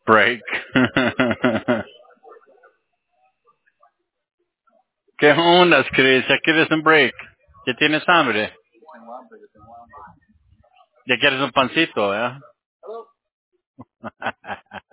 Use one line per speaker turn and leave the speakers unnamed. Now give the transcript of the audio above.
Break. ¿Qué onda, Chris? ¿Ya quieres un break? ¿Ya tienes hambre? ¿Ya quieres un pancito, eh?